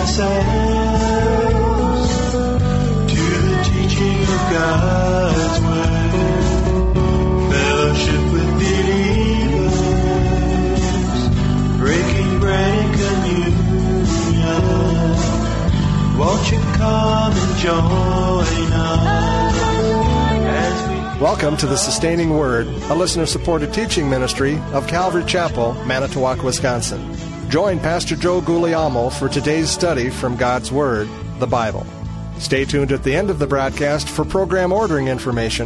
ourselves to the teaching of God's Word. Fellowship with believers, breaking bread and communion. Won't you come and join us as we... Welcome to the Sustaining Word, a listener-supported teaching ministry of Calvary Chapel, Manitowoc, Wisconsin. Join Pastor Joe Guglielmo for today's study from God's Word, the Bible. Stay tuned at the end of the broadcast for program ordering information.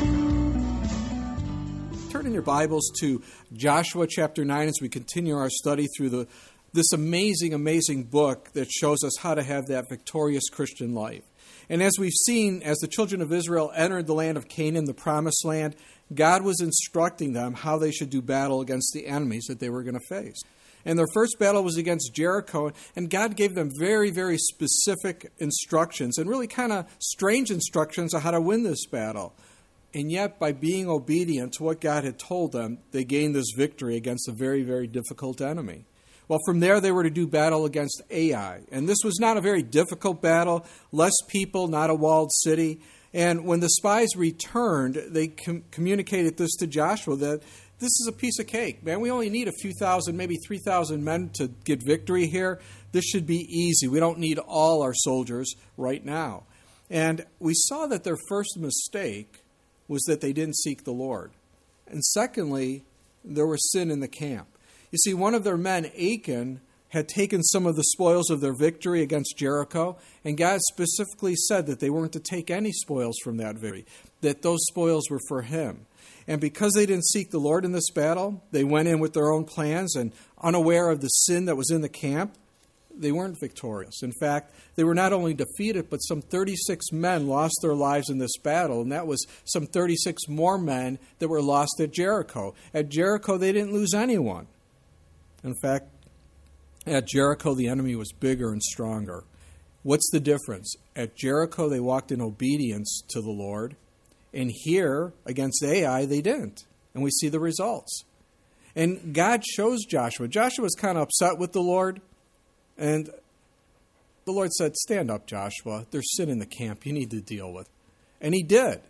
Turn in your Bibles to Joshua chapter 9 as we continue our study through this amazing book that shows us how to have that victorious Christian life. And as we've seen, as the children of Israel entered the land of Canaan, the promised land, God was instructing them how they should do battle against the enemies that they were going to face. And their first battle was against Jericho, and God gave them very, very specific instructions, and really kind of strange instructions on how to win this battle. And yet, by being obedient to what God had told them, they gained this victory against a very, very difficult enemy. Well, from there, they were to do battle against Ai. And this was not a very difficult battle, less people, not a walled city. And when the spies returned, they communicated this to Joshua, that this is a piece of cake. Man, we only need a few thousand, maybe 3,000 men to get victory here. This should be easy. We don't need all our soldiers right now. And we saw that their first mistake was that they didn't seek the Lord. And secondly, there was sin in the camp. You see, one of their men, Achan, had taken some of the spoils of their victory against Jericho, and God specifically said that they weren't to take any spoils from that victory, that those spoils were for him. And because they didn't seek the Lord in this battle, they went in with their own plans and unaware of the sin that was in the camp, they weren't victorious. In fact, they were not only defeated, but some 36 men lost their lives in this battle, and that was some 36 more men that were lost at Jericho. At Jericho, they didn't lose anyone. In fact, at Jericho, the enemy was bigger and stronger. What's the difference? At Jericho, they walked in obedience to the Lord, and here, against Ai, they didn't. And we see the results. And God shows Joshua. Joshua was kind of upset with the Lord, and the Lord said, "Stand up, Joshua. There's sin in the camp you need to deal with." And he did.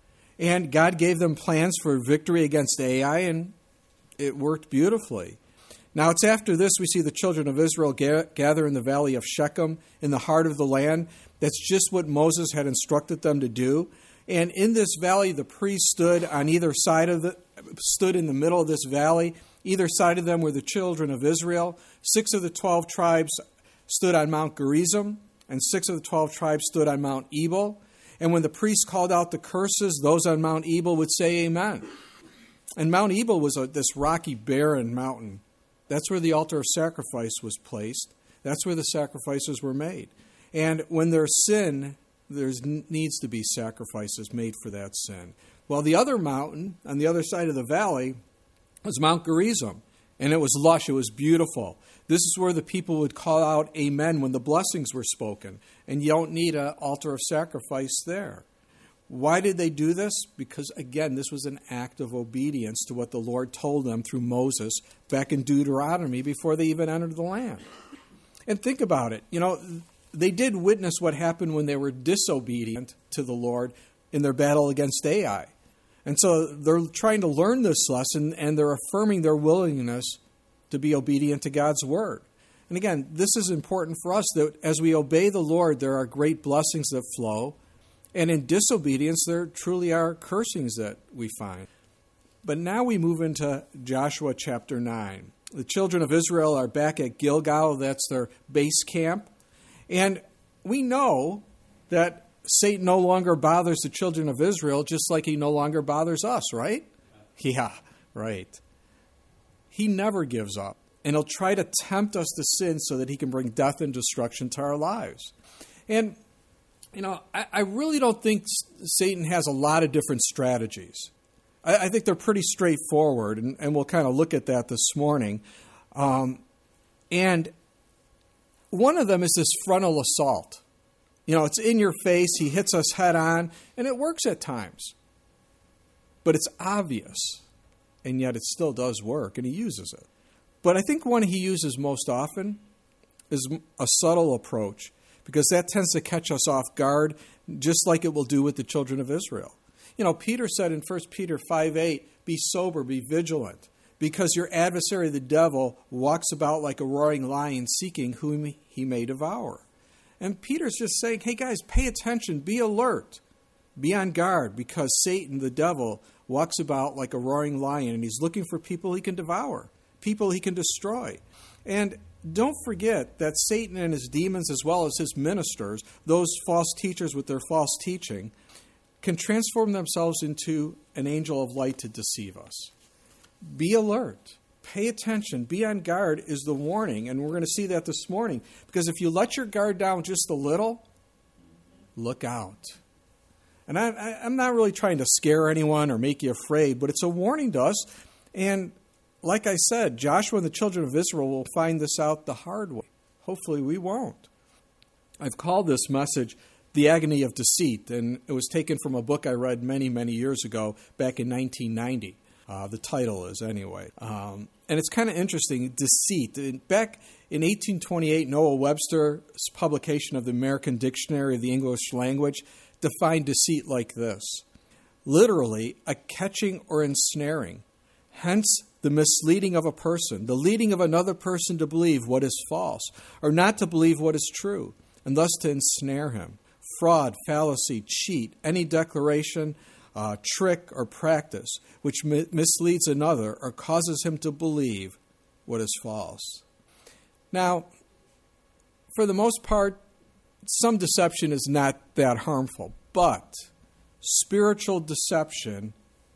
And God gave them plans for victory against Ai, and it worked beautifully. Now, it's after this we see the children of Israel gather in the valley of Shechem, in the heart of the land. That's just what Moses had instructed them to do. And in this valley, the priests stood on either side stood in the middle of this valley. Either side of them were the children of Israel. 6 of the 12 tribes stood on Mount Gerizim, and 6 of the 12 tribes stood on Mount Ebal. And when the priests called out the curses, those on Mount Ebal would say amen. And Mount Ebal was this rocky, barren mountain. That's where the altar of sacrifice was placed. That's where the sacrifices were made. And when there's sin, there needs to be sacrifices made for that sin. Well, the other mountain on the other side of the valley was Mount Gerizim. And it was lush. It was beautiful. This is where the people would call out amen when the blessings were spoken. And you don't need an altar of sacrifice there. Why did they do this? Because, again, this was an act of obedience to what the Lord told them through Moses back in Deuteronomy before they even entered the land. And think about it. You know, they did witness what happened when they were disobedient to the Lord in their battle against Ai. And so they're trying to learn this lesson, and they're affirming their willingness to be obedient to God's word. And again, this is important for us, that as we obey the Lord, there are great blessings that flow. And in disobedience, there truly are cursings that we find. But now we move into Joshua chapter 9. The children of Israel are back at Gilgal. That's their base camp. And we know that Satan no longer bothers the children of Israel, just like he no longer bothers us, right? Yeah, right. He never gives up. And he'll try to tempt us to sin so that he can bring death and destruction to our lives. And you know, I really don't think Satan has a lot of different strategies. I think they're pretty straightforward, and we'll kind of look at that this morning. And one of them is this frontal assault. You know, it's in your face, he hits us head on, and it works at times. But it's obvious, and yet it still does work, and he uses it. But I think one he uses most often is a subtle approach because that tends to catch us off guard, just like it will do with the children of Israel. You know, Peter said in 1 Peter 5:8, be sober, be vigilant, because your adversary, the devil, walks about like a roaring lion seeking whom he may devour. And Peter's just saying, hey guys, pay attention, be alert, be on guard, because Satan, the devil, walks about like a roaring lion, and he's looking for people he can devour, people he can destroy. And don't forget that Satan and his demons, as well as his ministers, those false teachers with their false teaching, can transform themselves into an angel of light to deceive us. Be alert. Pay attention. Be on guard is the warning. And we're going to see that this morning. Because if you let your guard down just a little, look out. And I'm not really trying to scare anyone or make you afraid, but it's a warning to us. And like I said, Joshua and the children of Israel will find this out the hard way. Hopefully we won't. I've called this message The Agony of Deceit, and it was taken from a book I read many, many years ago, back in 1990. The title is, anyway. And it's kind of interesting, deceit. Back in 1828, Noah Webster's publication of the American Dictionary of the English Language defined deceit like this: literally, a catching or ensnaring, hence the misleading of a person, the leading of another person to believe what is false, or not to believe what is true, and thus to ensnare him. Fraud, fallacy, cheat, any declaration, trick, or practice which misleads another or causes him to believe what is false. Now, for the most part, some deception is not that harmful, but spiritual deception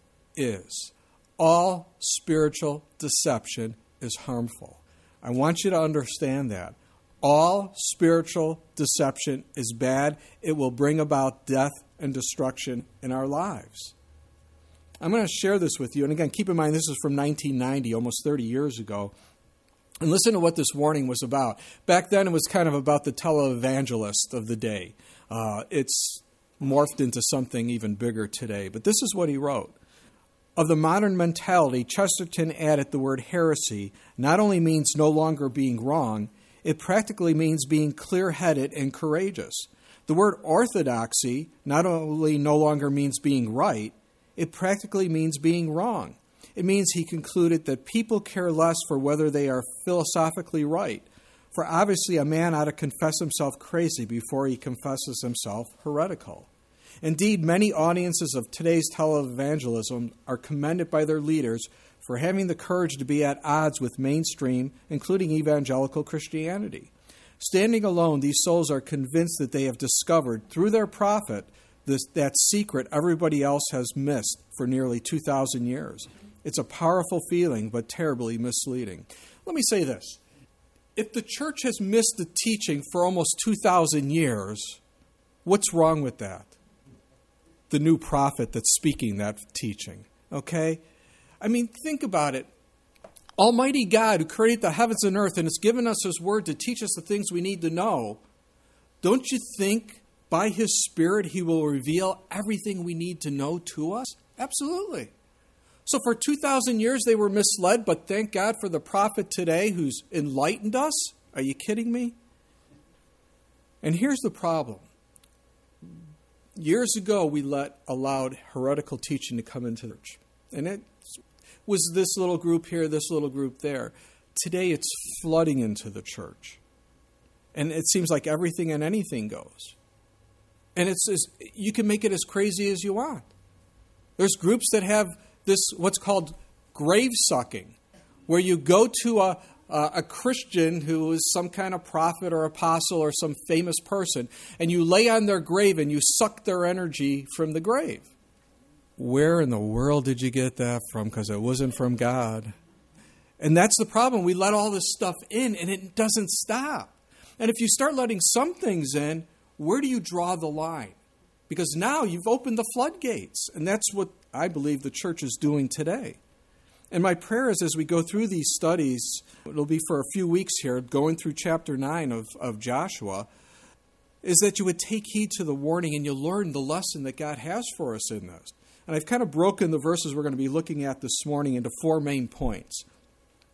is. All spiritual deception is harmful. I want you to understand that. All spiritual deception is bad. It will bring about death and destruction in our lives. I'm going to share this with you. And again, keep in mind, this is from 1990, almost 30 years ago. And listen to what this warning was about. Back then, it was kind of about the televangelist of the day. It's morphed into something even bigger today. But this is what he wrote. Of the modern mentality, Chesterton added the word heresy not only means no longer being wrong, it practically means being clear-headed and courageous. The word orthodoxy not only no longer means being right, it practically means being wrong. It means he concluded that people care less for whether they are philosophically right, for obviously a man ought to confess himself crazy before he confesses himself heretical. Indeed, many audiences of today's televangelism are commended by their leaders for having the courage to be at odds with mainstream, including evangelical Christianity. Standing alone, these souls are convinced that they have discovered, through their prophet, that secret everybody else has missed for nearly 2,000 years. It's a powerful feeling, but terribly misleading. Let me say this. If the church has missed the teaching for almost 2,000 years, what's wrong with that? The new prophet that's speaking that teaching, okay? I mean, think about it. Almighty God, who created the heavens and earth and has given us His Word to teach us the things we need to know, don't you think by His Spirit He will reveal everything we need to know to us? Absolutely. So for 2,000 years they were misled, but thank God for the prophet today who's enlightened us? Are you kidding me? And here's the problem. Years ago, we allowed heretical teaching to come into the church. And it was this little group here, this little group there. Today, it's flooding into the church. And it seems like everything and anything goes. And you can make it as crazy as you want. There's groups that have this, what's called grave sucking, where you go to a Christian who is some kind of prophet or apostle or some famous person, and you lay on their grave and you suck their energy from the grave. Where in the world did you get that from? Because it wasn't from God. And that's the problem. We let all this stuff in, and it doesn't stop. And if you start letting some things in, where do you draw the line? Because now you've opened the floodgates, and that's what I believe the church is doing today. And my prayer is, as we go through these studies, it'll be for a few weeks here, going through chapter 9 of Joshua, is that you would take heed to the warning and you'll learn the lesson that God has for us in this. And I've kind of broken the verses we're going to be looking at this morning into 4 main points.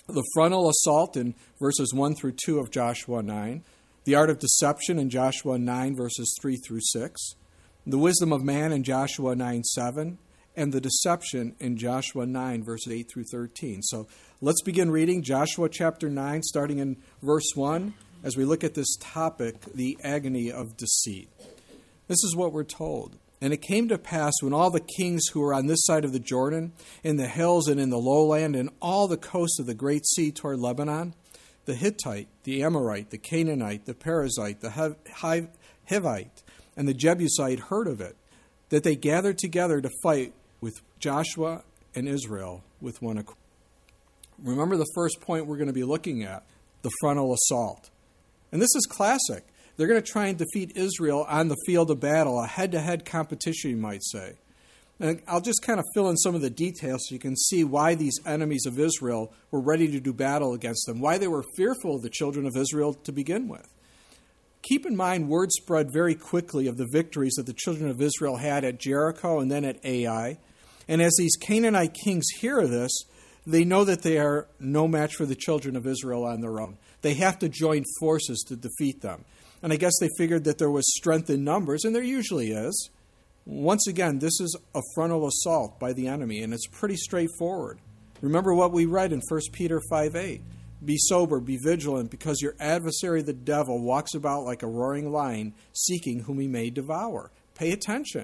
The frontal assault in verses 1 through 2 of Joshua 9. The art of deception in Joshua 9, verses 3 through 6. The wisdom of man in Joshua 9:7. And the deception in Joshua 9, verses 8 through 13. So let's begin reading Joshua chapter 9, starting in verse 1, as we look at this topic, the agony of deceit. This is what we're told. And it came to pass when all the kings who were on this side of the Jordan, in the hills and in the lowland, and all the coast of the great sea toward Lebanon, the Hittite, the Amorite, the Canaanite, the Perizzite, the Hivite, and the Jebusite heard of it, that they gathered together to fight with Joshua and Israel with one accord. Remember the first point we're going to be looking at, the frontal assault. And this is classic. They're going to try and defeat Israel on the field of battle, a head-to-head competition, you might say. And I'll just kind of fill in some of the details so you can see why these enemies of Israel were ready to do battle against them, why they were fearful of the children of Israel to begin with. Keep in mind, word spread very quickly of the victories that the children of Israel had at Jericho and then at Ai. And as these Canaanite kings hear of this, they know that they are no match for the children of Israel on their own. They have to join forces to defeat them. And I guess they figured that there was strength in numbers, and there usually is. Once again, this is a frontal assault by the enemy, and it's pretty straightforward. Remember what we read in 1 Peter 5:8. Be sober, be vigilant, because your adversary the devil walks about like a roaring lion, seeking whom he may devour. Pay attention.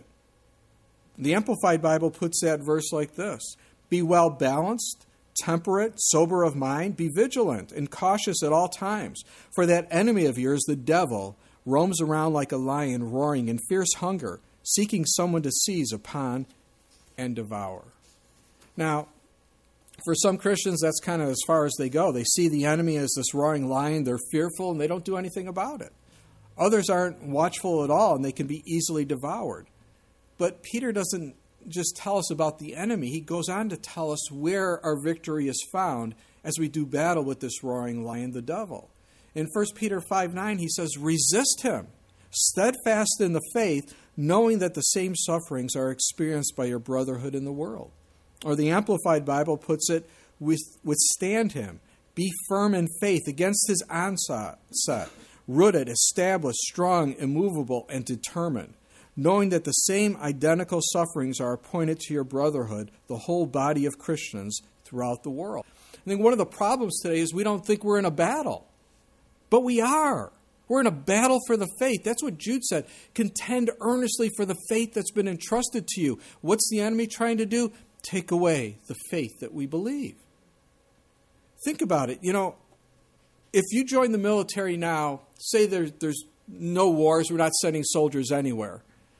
The Amplified Bible puts that verse like this. Be well balanced, temperate, sober of mind, be vigilant and cautious at all times. For that enemy of yours, the devil, roams around like a lion, roaring in fierce hunger, seeking someone to seize upon and devour. Now, for some Christians, that's kind of as far as they go. They see the enemy as this roaring lion, they're fearful, and they don't do anything about it. Others aren't watchful at all, and they can be easily devoured. But Peter doesn't just tell us about the enemy. He goes on to tell us where our victory is found as we do battle with this roaring lion, the devil. In 1 Peter 5:9, he says, resist him, steadfast in the faith, knowing that the same sufferings are experienced by your brotherhood in the world. Or the Amplified Bible puts it, withstand him, be firm in faith against his onset, rooted, established, strong, immovable, and determined, knowing that the same identical sufferings are appointed to your brotherhood, the whole body of Christians throughout the world. I think one of the problems today is we don't think we're in a battle. But we are. We're in a battle for the faith. That's what Jude said. Contend earnestly for the faith that's been entrusted to you. What's the enemy trying to do? Take away the faith that we believe. Think about it. You know, if you join the military now, say there's no wars, we're not sending soldiers anywhere.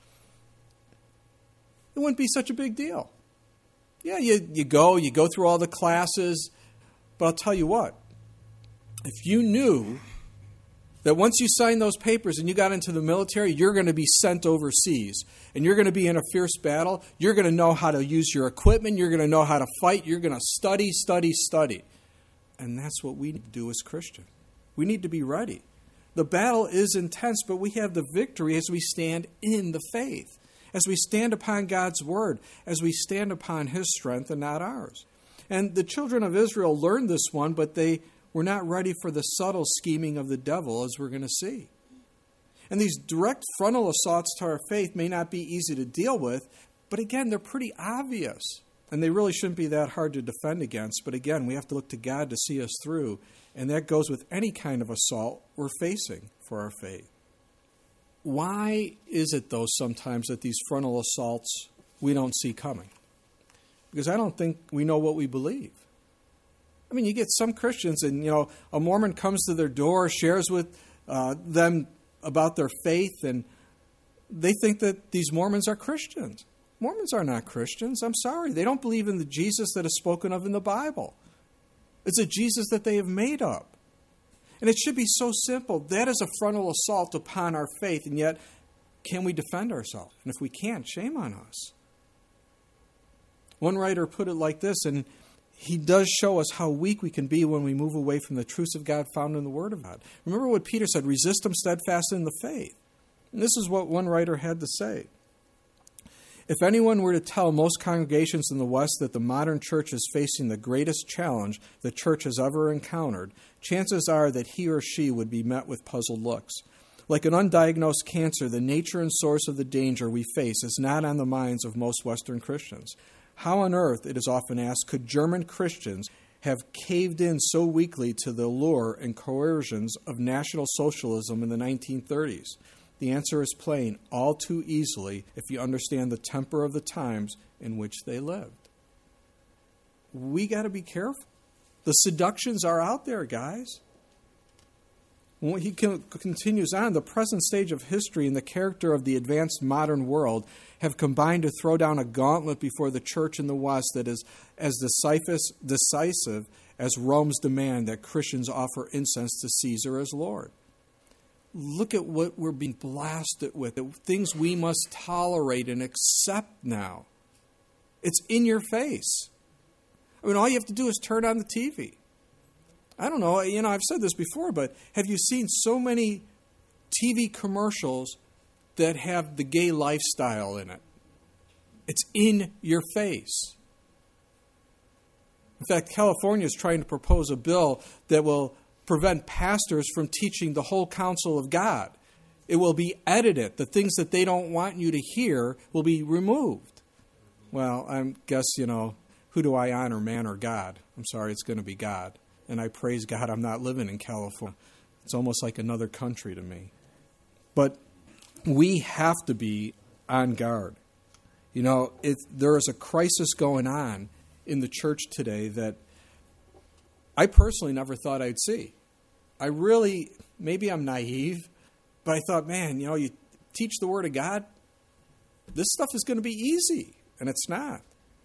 It wouldn't be such a big deal. Yeah, you go through all the classes, but I'll tell you what, if you knew that once you signed those papers and you got into the military, you're going to be sent overseas, and you're going to be in a fierce battle, you're going to know how to use your equipment, you're going to know how to fight, you're going to study. And that's what we need to do as Christians. We need to be ready. The battle is intense, but we have the victory as we stand in the faith, as we stand upon God's word, as we stand upon his strength and not ours. And the children of Israel learned this one, but they were not ready for the subtle scheming of the devil, as we're going to see. And these direct frontal assaults to our faith may not be easy to deal with, but again, they're pretty obvious. And they really shouldn't be that hard to defend against. But again, we have to look to God to see us through. And that goes with any kind of assault we're facing for our faith. Why is it, though, sometimes that these frontal assaults we don't see coming? Because I don't think we know what we believe. I mean, you get some Christians and, a Mormon comes to their door, shares with them about their faith, and they think that these Mormons are Christians. Mormons are not Christians. I'm sorry. They don't believe in the Jesus that is spoken of in the Bible. It's a Jesus that they have made up. And it should be so simple. That is a frontal assault upon our faith, and yet, can we defend ourselves? And if we can't, shame on us. One writer put it like this, and he does show us how weak we can be when we move away from the truths of God found in the Word of God. Remember what Peter said, resist them steadfast in the faith. And this is what one writer had to say. If anyone were to tell most congregations in the West that the modern church is facing the greatest challenge the church has ever encountered, chances are that he or she would be met with puzzled looks. Like an undiagnosed cancer, the nature and source of the danger we face is not on the minds of most Western Christians. How on earth, it is often asked, could German Christians have caved in so weakly to the lure and coercions of National Socialism in the 1930s? The answer is plain, all too easily, if you understand the temper of the times in which they lived. We got to be careful. The seductions are out there, guys. When he continues on, the present stage of history and the character of the advanced modern world have combined to throw down a gauntlet before the church in the West that is as decisive as Rome's demand that Christians offer incense to Caesar as Lord. Look at what we're being blasted with, the things we must tolerate and accept now. It's in your face. I mean, all you have to do is turn on the TV. I don't know, I've said this before, but have you seen so many TV commercials that have the gay lifestyle in it? It's in your face. In fact, California is trying to propose a bill that will prevent pastors from teaching the whole counsel of God. It will be edited. The things that they don't want you to hear will be removed. Well, I guess, who do I honor, man or God? I'm sorry, it's going to be God. And I praise God I'm not living in California. It's almost like another country to me. But we have to be on guard. There is a crisis going on in the church today that I personally never thought I'd see. Maybe I'm naive, but I thought, man, you teach the Word of God, this stuff is going to be easy, and it's not.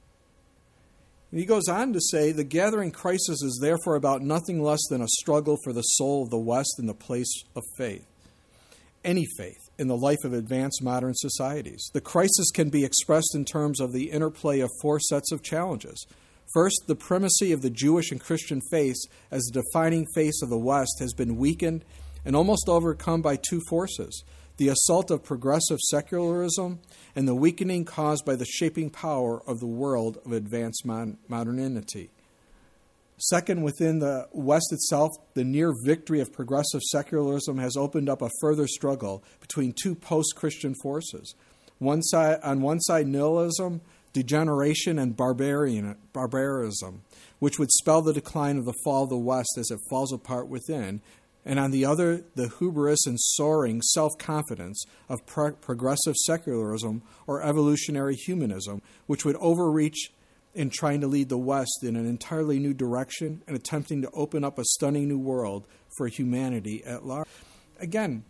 And he goes on to say, the gathering crisis is therefore about nothing less than a struggle for the soul of the West in the place of faith. Any faith in the life of advanced modern societies. The crisis can be expressed in terms of the interplay of four sets of challenges. First, the primacy of the Jewish and Christian faiths as the defining face of the West has been weakened and almost overcome by two forces: the assault of progressive secularism and the weakening caused by the shaping power of the world of advanced modernity. Second, within the West itself, the near victory of progressive secularism has opened up a further struggle between two post-Christian forces. On one side, nihilism, degeneration, and barbarism, which would spell the decline of the fall of the West as it falls apart within, and on the other, the hubris and soaring self-confidence of progressive secularism or evolutionary humanism, which would overreach in trying to lead the West in an entirely new direction and attempting to open up a stunning new world for humanity at large. Again,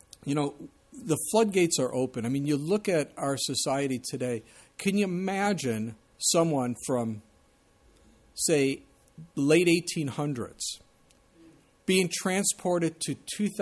the floodgates are open. I mean, you look at our society today. Can you imagine someone from, say, the late 1800s being transported to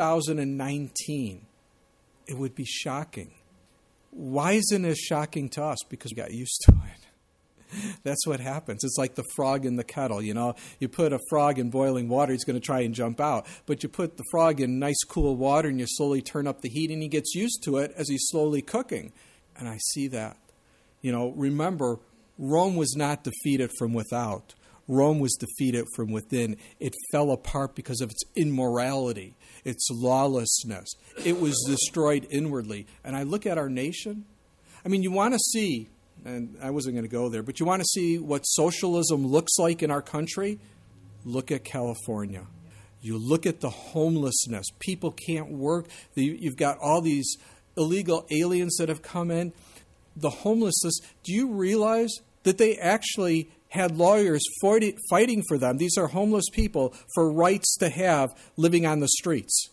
2019? It would be shocking. Why isn't it shocking to us? Because we got used to it. That's what happens. It's like the frog in the kettle, You put a frog in boiling water, he's going to try and jump out. But you put the frog in nice cool water and you slowly turn up the heat and he gets used to it as he's slowly cooking. And I see that. Remember, Rome was not defeated from without. Rome was defeated from within. It fell apart because of its immorality, its lawlessness. It was destroyed inwardly. And I look at our nation. I mean, you want to see, and I wasn't going to go there, but you want to see what socialism looks like in our country? Look at California. You look at the homelessness. People can't work. You've got all these illegal aliens that have come in. The homelessness, do you realize that they actually had lawyers fighting for them? These are homeless people for rights to have living on the streets.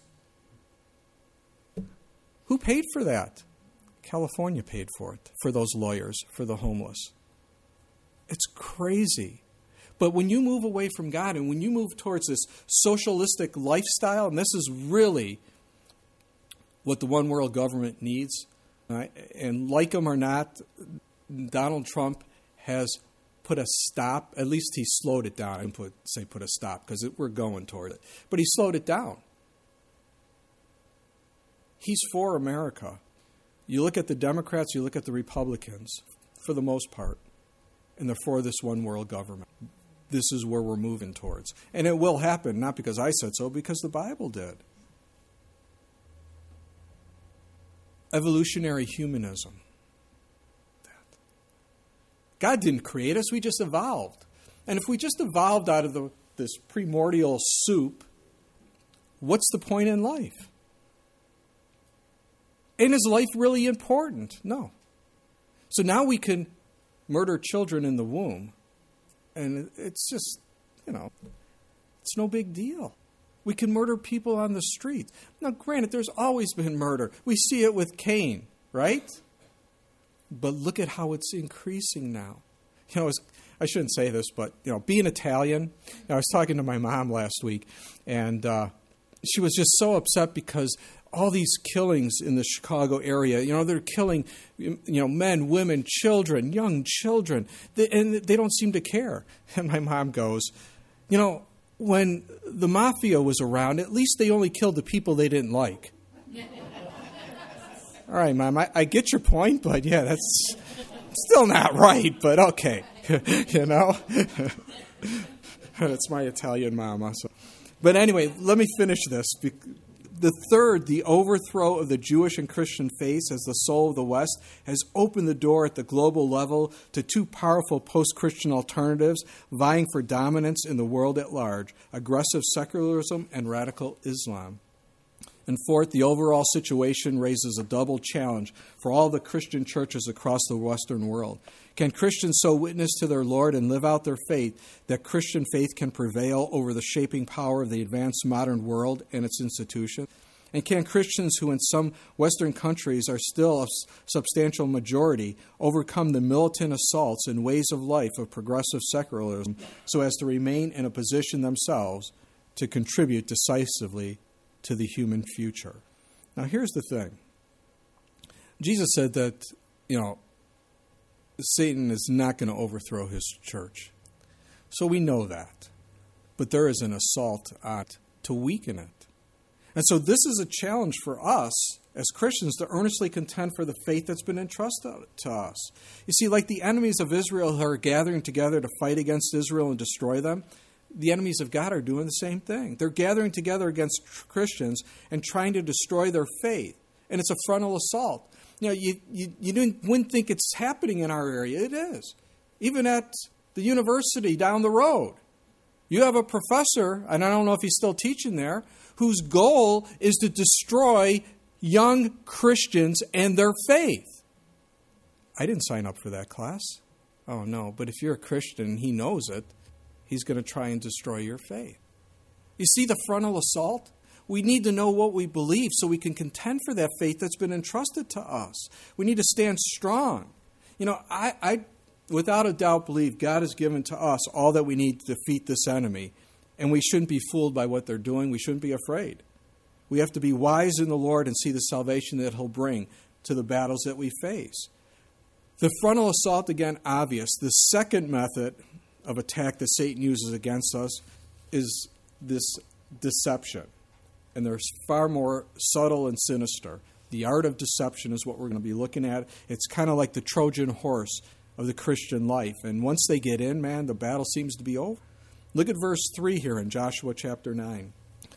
Who paid for that? California paid for it, for those lawyers, for the homeless. It's crazy. But when you move away from God and when you move towards this socialistic lifestyle, and this is really what the one world government needs, and like him or not, Donald Trump has put a stop. At least he slowed it down. I didn't say put a stop because we're going toward it. But he slowed it down. He's for America. You look at the Democrats, you look at the Republicans. for the most part. And they're for this one world government. This is where we're moving towards. And it will happen, not because I said so, because the Bible did. Evolutionary humanism. God didn't create us, we just evolved. And if we just evolved out of this primordial soup, what's the point in life? And is life really important? No. So now we can murder children in the womb. And it's just, it's no big deal. We can murder people on the street. Now, granted, there's always been murder. We see it with Cain, right? But look at how it's increasing now. I shouldn't say this, but, being Italian, I was talking to my mom last week, and she was just so upset because all these killings in the Chicago area, they're killing, men, women, children, young children, and they don't seem to care. And my mom goes, when the mafia was around, at least they only killed the people they didn't like. All right, Mom, I get your point, but yeah, that's still not right, but okay. It's my Italian mom also. But anyway, let me finish this. The third, the overthrow of the Jewish and Christian faiths as the soul of the West, has opened the door at the global level to two powerful post-Christian alternatives vying for dominance in the world at large: aggressive secularism and radical Islam. And fourth, the overall situation raises a double challenge for all the Christian churches across the Western world. Can Christians so witness to their Lord and live out their faith that Christian faith can prevail over the shaping power of the advanced modern world and its institutions? And can Christians who in some Western countries are still a substantial majority overcome the militant assaults and ways of life of progressive secularism so as to remain in a position themselves to contribute decisively to the human future? Now, here's the thing. Jesus said that, Satan is not going to overthrow his church. So we know that. But there is an assault to weaken it. And so this is a challenge for us as Christians to earnestly contend for the faith that's been entrusted to us. You see, like the enemies of Israel who are gathering together to fight against Israel and destroy them, the enemies of God are doing the same thing. They're gathering together against Christians and trying to destroy their faith. And it's a frontal assault. You wouldn't think it's happening in our area. It is. Even at the university down the road. You have a professor, and I don't know if he's still teaching there, whose goal is to destroy young Christians and their faith. I didn't sign up for that class. Oh, no. But if you're a Christian and he knows it, he's going to try and destroy your faith. You see the frontal assault? We need to know what we believe so we can contend for that faith that's been entrusted to us. We need to stand strong. I without a doubt believe God has given to us all that we need to defeat this enemy, and we shouldn't be fooled by what they're doing. We shouldn't be afraid. We have to be wise in the Lord and see the salvation that He'll bring to the battles that we face. The frontal assault, again, obvious. The second method of attack that Satan uses against us is this deception. And there's far more subtle and sinister. The art of deception is what we're going to be looking at. It's kind of like the Trojan horse of the Christian life. And once they get in, man, the battle seems to be over. Look at verse 3 here in Joshua chapter 9.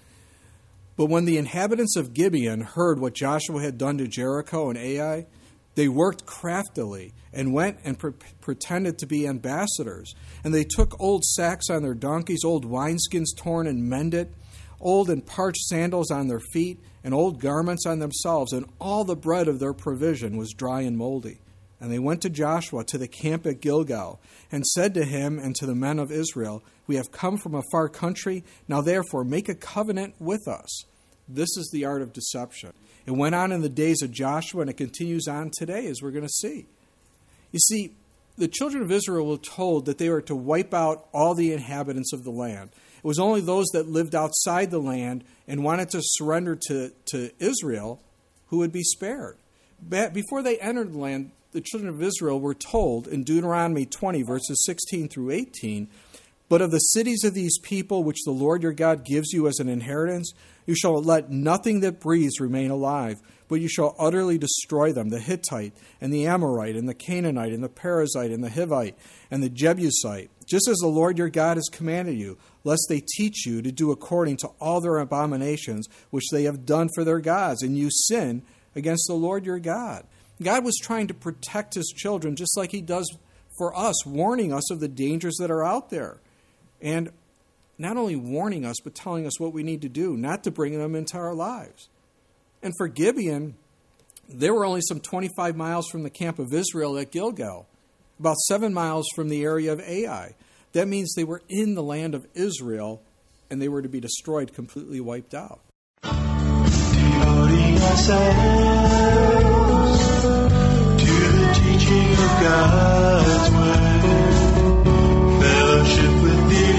But when the inhabitants of Gibeon heard what Joshua had done to Jericho and Ai, they worked craftily and went and pretended to be ambassadors. And they took old sacks on their donkeys, old wineskins torn and mended, old and parched sandals on their feet, and old garments on themselves, and all the bread of their provision was dry and moldy. And they went to Joshua to the camp at Gilgal, and said to him and to the men of Israel, "We have come from a far country, now therefore make a covenant with us." This is the art of deception. It went on in the days of Joshua, and it continues on today, as we're going to see. You see, the children of Israel were told that they were to wipe out all the inhabitants of the land. It was only those that lived outside the land and wanted to surrender to Israel who would be spared. Before they entered the land, the children of Israel were told in Deuteronomy 20, verses 16 through 18, But of the cities of these people, which the Lord your God gives you as an inheritance, you shall let nothing that breathes remain alive, but you shall utterly destroy them, the Hittite, and the Amorite, and the Canaanite, and the Perizzite, and the Hivite, and the Jebusite, just as the Lord your God has commanded you, lest they teach you to do according to all their abominations which they have done for their gods, and you sin against the Lord your God. God was trying to protect his children just like he does for us, warning us of the dangers that are out there. And not only warning us, but telling us what we need to do, not to bring them into our lives. And for Gibeon, they were only some 25 miles from the camp of Israel at Gilgal, about 7 miles from the area of Ai. That means they were in the land of Israel, and they were to be destroyed, completely wiped out. Devoting ourselves to the teaching of God's word, fellowship with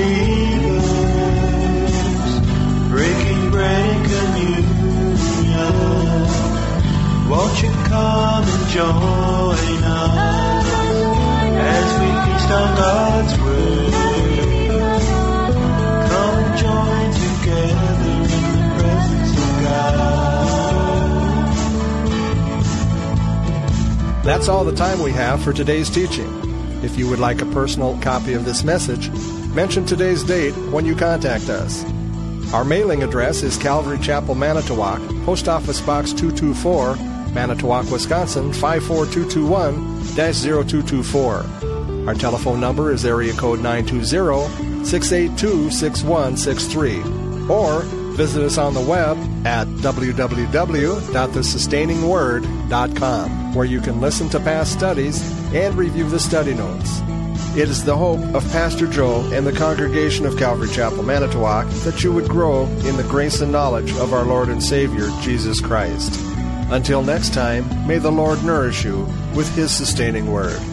believers, breaking bread and communion. Won't you come and join us as we feast on God's word? Come and join together in the presence of God. That's all the time we have for today's teaching. If you would like a personal copy of this message, mention today's date when you contact us. Our mailing address is Calvary Chapel, Manitowoc, Post Office Box 224, Manitowoc, Wisconsin 54221-0224. Our telephone number is area code 920-682-6163. Or visit us on the web at www.thesustainingsword.com, where you can listen to past studies and review the study notes. It is the hope of Pastor Joe and the congregation of Calvary Chapel, Manitowoc, that you would grow in the grace and knowledge of our Lord and Savior, Jesus Christ. Until next time, may the Lord nourish you with His sustaining word.